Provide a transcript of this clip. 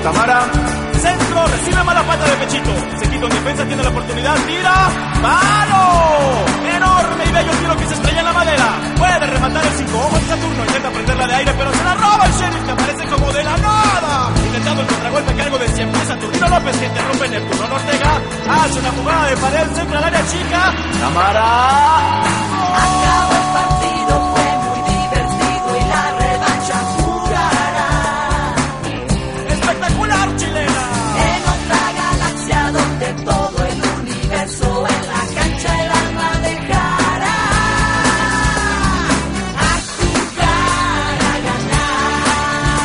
Tamara. Centro, recibe mala pata de Pechito. Se quita en defensa, tiene la oportunidad, tira. ¡Palo! Enorme y bello tiro que se estrella en la madera. Puede rematar el 5. Ojo en Saturno, intenta prenderla de aire, pero se la roba el Sheriff, que aparece como de la nada. Intentando el contragolpe a cargo de siempre Saturnino López, que interrumpe Neptuno Ortega. Hace una jugada de pared, centra al área chica. Tamara.